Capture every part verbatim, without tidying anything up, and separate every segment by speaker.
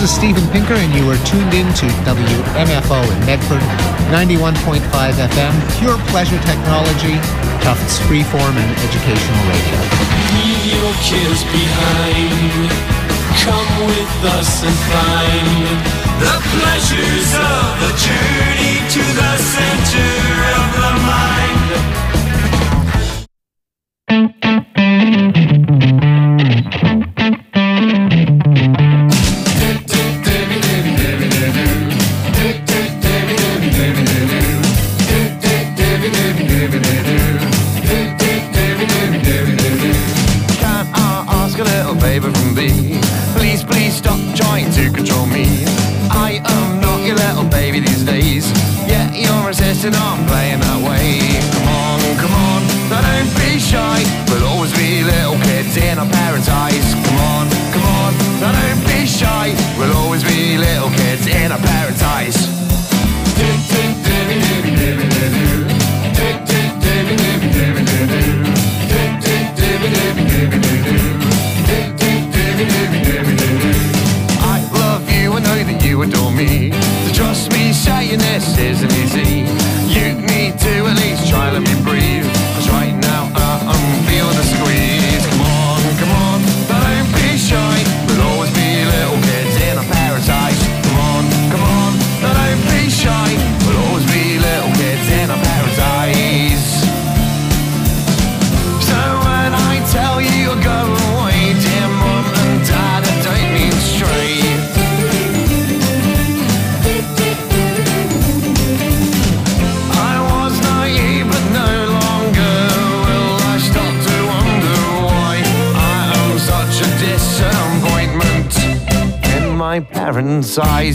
Speaker 1: This is Steven Pinker, and you are tuned in to W M F O in Medford, ninety-one point five F M, pure pleasure technology, Tufts freeform and educational radio.
Speaker 2: Leave your cares behind. Come with us and find the pleasures of the journey to the center of the mind.
Speaker 3: I'm playing that way. Come on, come on, don't be shy. We'll always be little kids in our parents' eyes. Come on, come on, don't be shy. We'll always be little kids in our parents' eyes. I love you, I know that you adore me. So trust me, saying this isn't easy. You need to at least try, let me breathe. Cause right now uh, I'm feeling the squeeze. Come on, come on, don't be shy. We'll always be little kids in our parents' eyes. Come on, come on, don't be shy. We'll always be little kids in our parents' eyes. So when I tell you you're going away, dear mom and dad, I don't mean straight. My parents' eyes.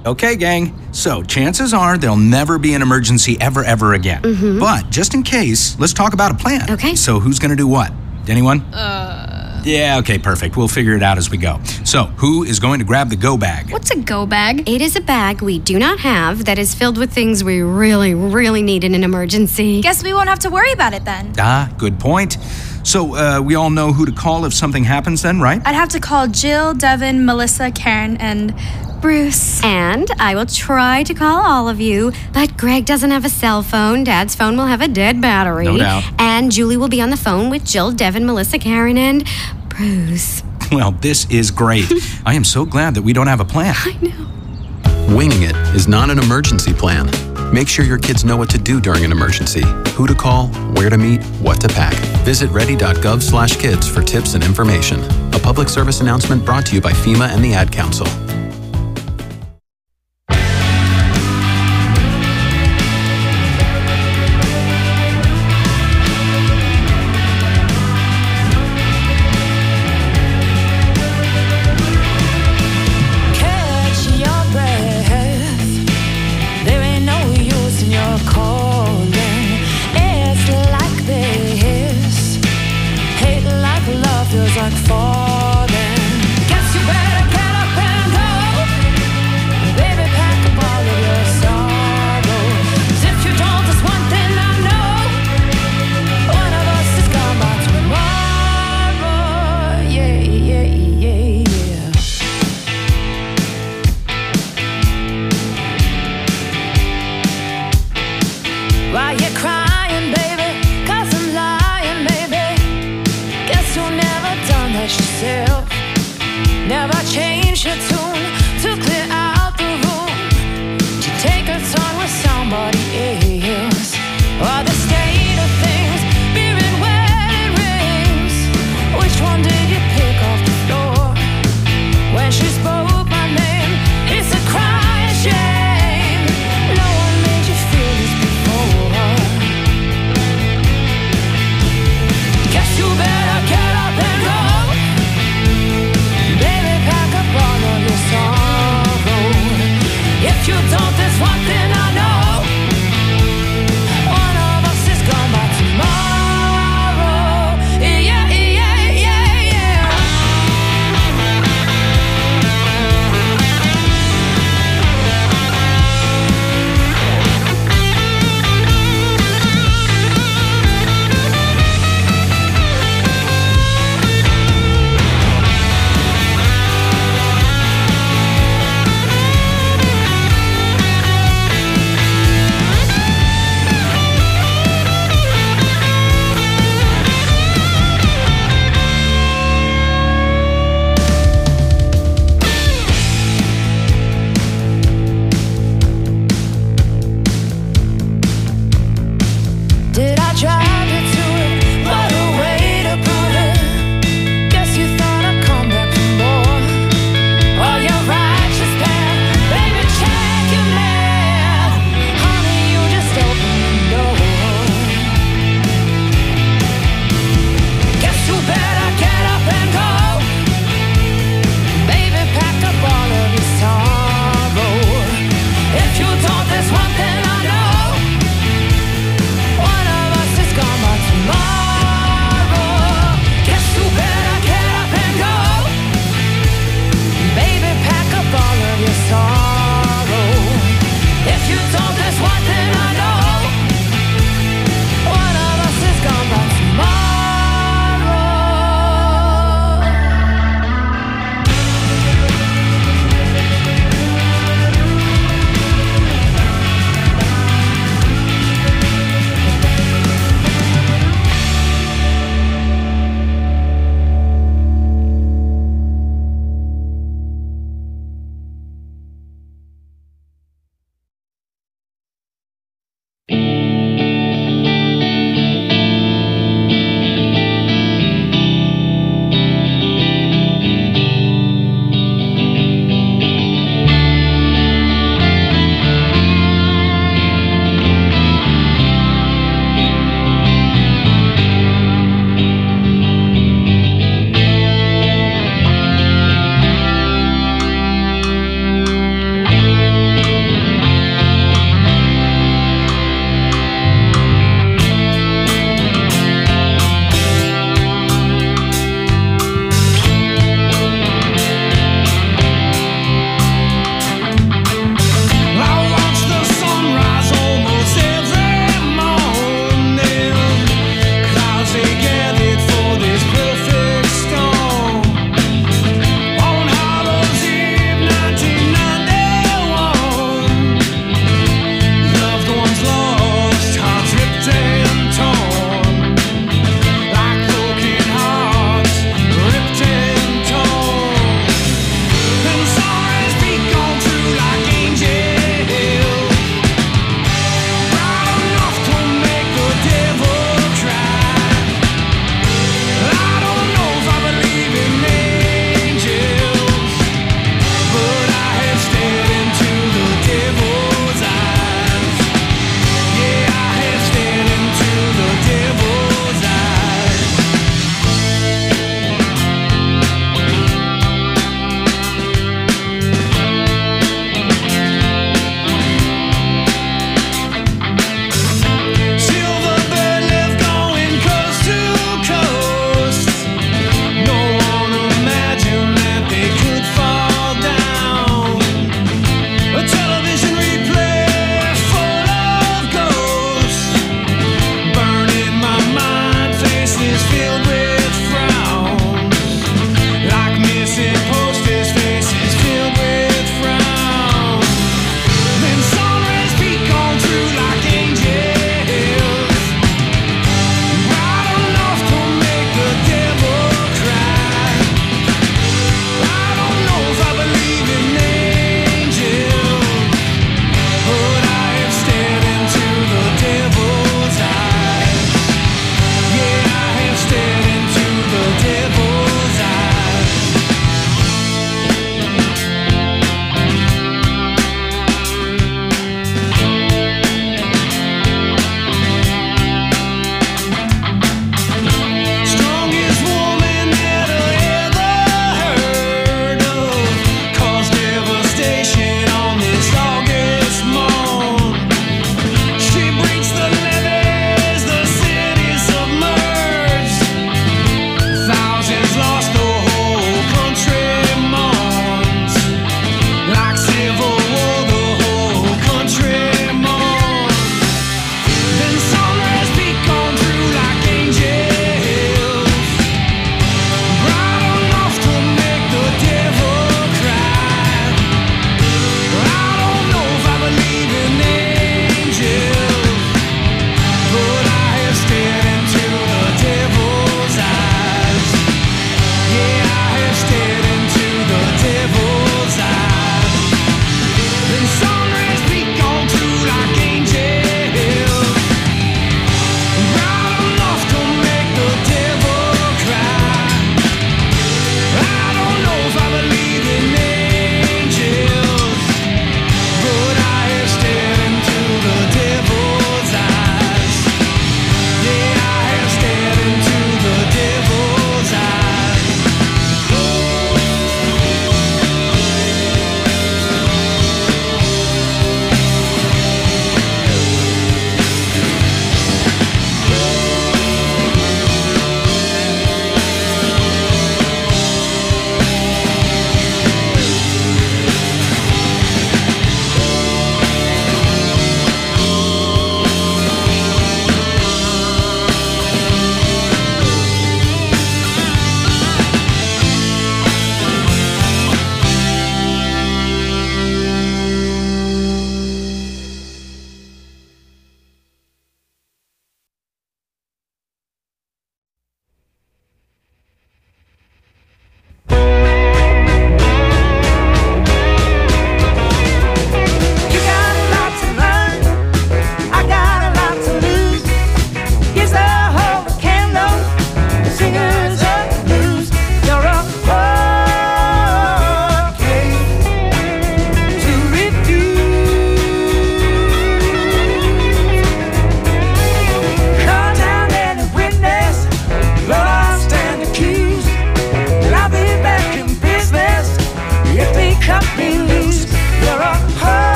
Speaker 4: Okay, gang. So, chances are there'll never be an emergency ever, ever again.
Speaker 5: Mm-hmm.
Speaker 4: But just in case, let's talk about a plan.
Speaker 5: Okay.
Speaker 4: So, who's going to do what? Anyone?
Speaker 6: Uh...
Speaker 4: Yeah, okay, perfect. We'll figure it out as we go. So, who is going to grab the go bag?
Speaker 6: What's a go bag?
Speaker 5: It is a bag we do not have that is filled with things we really, really need in an emergency.
Speaker 7: Guess we won't have to worry about it then.
Speaker 4: Ah, good point. So, uh, we all know who to call if something happens then, right?
Speaker 7: I'd have to call Jill, Devin, Melissa, Karen, and Bruce.
Speaker 5: And I will try to call all of you, but Greg doesn't have a cell phone. Dad's phone will have a dead battery.
Speaker 4: No doubt.
Speaker 5: And Julie will be on the phone with Jill, Devin, Melissa, Karen, and Bruce.
Speaker 4: Well, this is great. I am so glad that we don't have a plan.
Speaker 5: I know.
Speaker 8: Winging it is not an emergency plan. Make sure your kids know what to do during an emergency, who to call, where to meet, what to pack. Visit ready dot gov slash kids for tips and information. A public service announcement brought to you by FEMA and the Ad Council.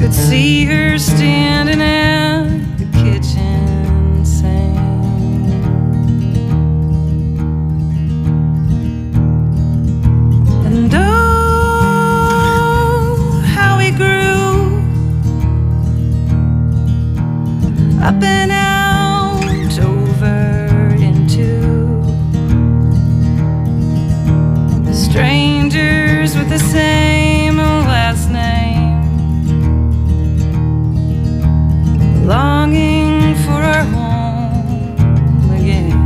Speaker 6: could see her standing at the kitchen sink. And oh, how we grew up and out over into strangers with the same last name, longing for our home again.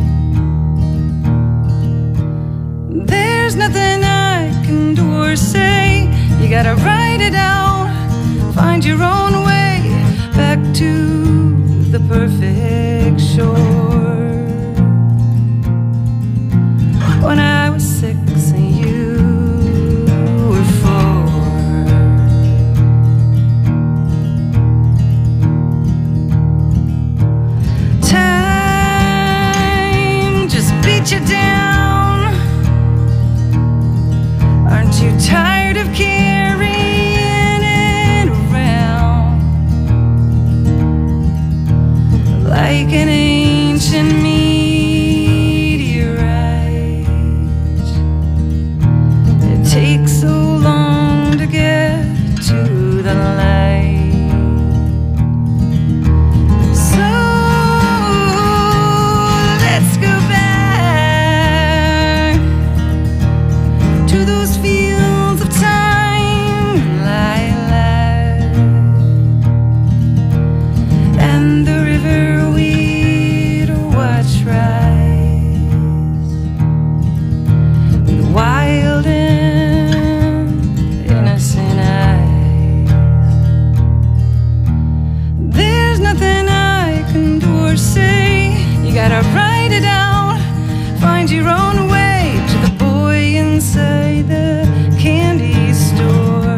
Speaker 6: There's nothing I can do or say. You gotta write it out, find your own way back to the perfect shore. When I was six and you were four. Time just beat you down. Aren't you tired of carrying it around like an ancient meteorite? It takes so long to get to the light. So let's go back to those fields of time, lilac, and the river we'd watch rise, with wild and innocent eyes. There's nothing I can do or say. You gotta write it out, find your own way to the boy inside the candy store.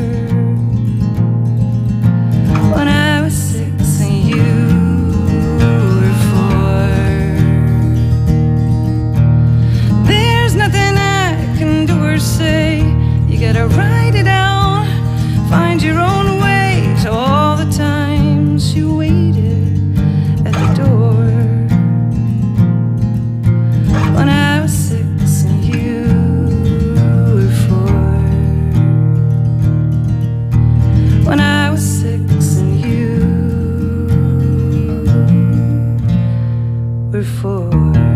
Speaker 6: When I was six and you were four. There's nothing I can do or say. You gotta write it out, find your own way to all the times you waited at the door. When I was six and you were four. When I was six and you were four.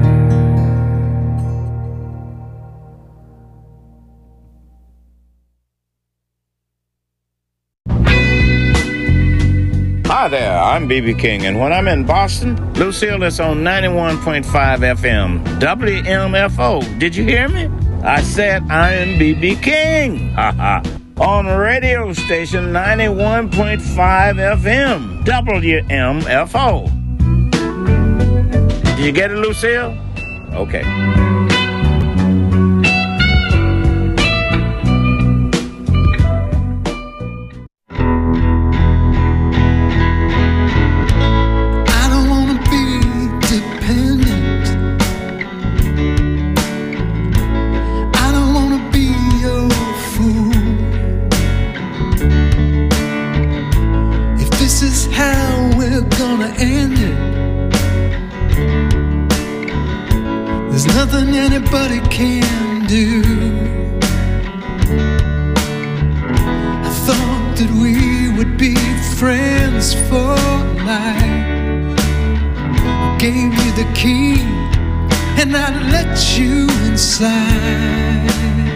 Speaker 9: Hi there, I'm B B King, and when I'm in Boston, Lucille is on ninety-one point five F M, W M F O. Did you hear me? I said I'm B B King. Ha ha. On radio station ninety-one point five F M, W M F O. Did you get it, Lucille? Okay.
Speaker 10: I don't wanna be dependent. I don't wanna be your fool. If this is how we're gonna end it, there's nothing anybody can do. I thought that we would be friends for life. I gave you the key and I let you inside.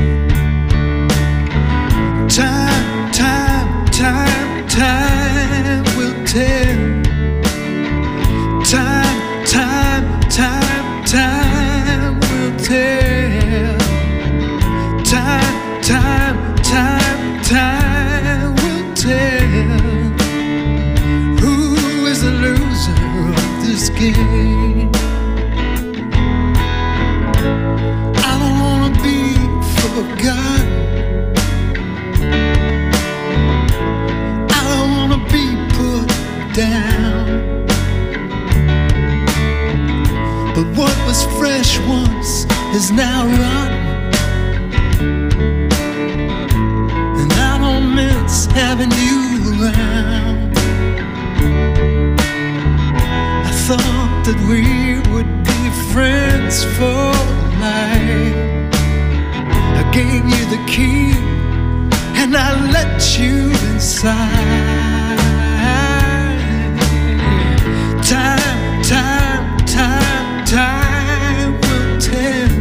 Speaker 10: Time, time, time, time will tell. Time, time, time, time will tell. Time, time, time, time will tell. Who is the loser of this game? I don't wanna be forgotten. I don't wanna be put down. But what was fresh once is now rotten, and I don't miss having you around. I thought that we would be friends for life. I gave you the key and I let you inside. Time, time, time, time will tell.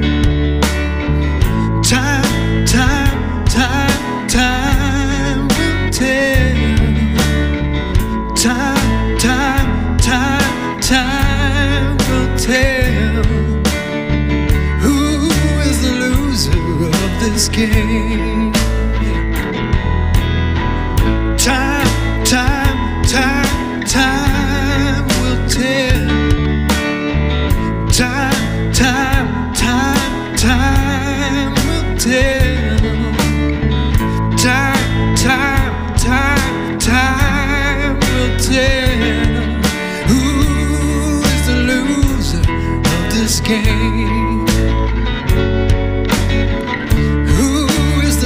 Speaker 10: Time, time, time, time will tell. Time, time, time, time will tell. Who is the loser of this game? Time, time, time, time will tell. Time, time, time, time will tell. Time, time, time, time will tell. Who is the loser of this game? Who is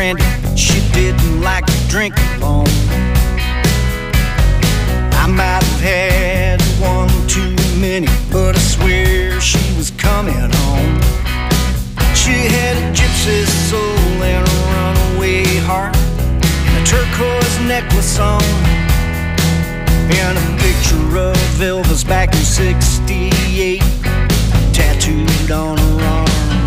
Speaker 11: brandy, she didn't like to drink alone. I might have had one too many, but I swear she was coming home. She had a gypsy soul and a runaway heart, and a turquoise necklace on, and a picture of Elvis back in sixty-eight tattooed on her arm.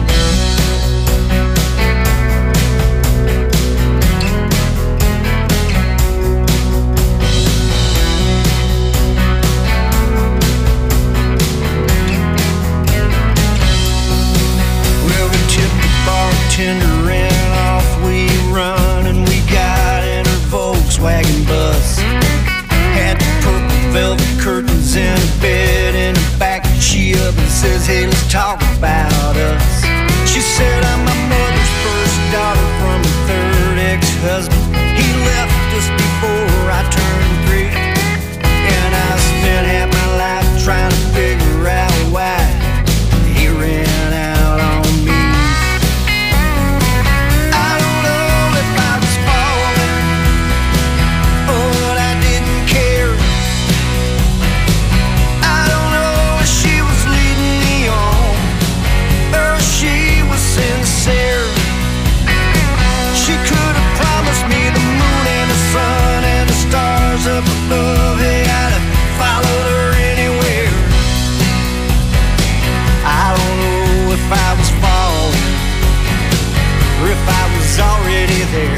Speaker 11: Bartender and off we run, and we got in her Volkswagen bus. Had the purple velvet curtains in a bed in the back. She up and says, hey, let's talk about us. She said, I'm my mother's first daughter from a third ex-husband. He left us before I turned three, and I spent half my life trying to figure out why he ran out on me. Sincere. She could have promised me the moon and the sun and the stars up above. Hey, I'd have followed her anywhere. I don't know if I was falling or if I was already there.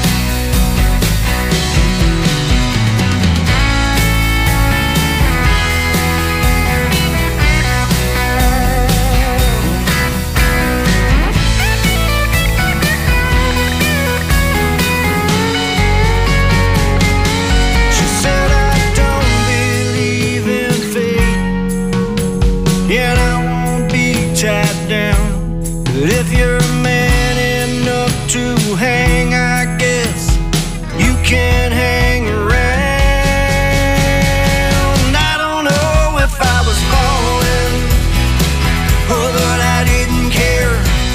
Speaker 11: But if you're man enough to hang, I guess you can hang around. I don't know if I was falling or that I didn't care.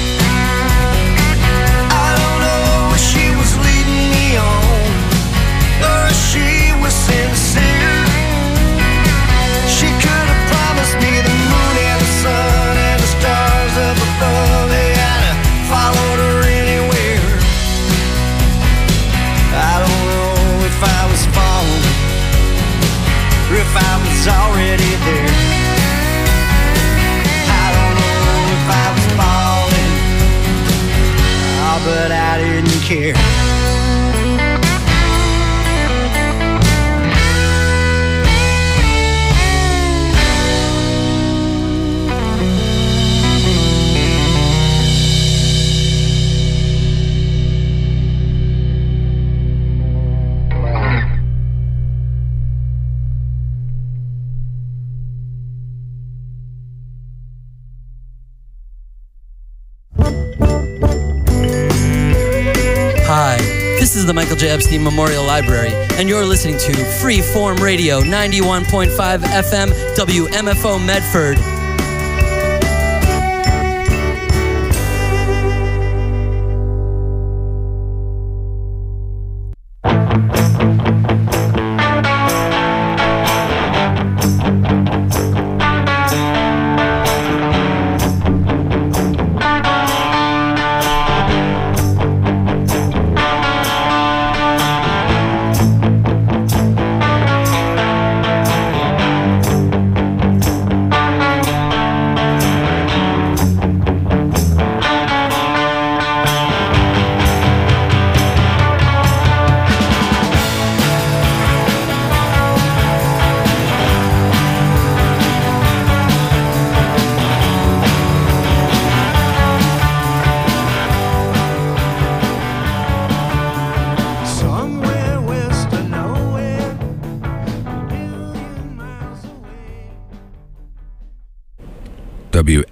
Speaker 11: I don't know if she was leading me on or if she was sincere. She could have promised me the moon and the sun and the stars up above. Followed her anywhere. I don't know if I was falling or if I was already there. I don't know if I was falling, oh, but I didn't care.
Speaker 12: This is the Michael J. Epstein Memorial Library, and you're listening to Freeform Radio, ninety-one point five F M, W M F O Medford.
Speaker 13: W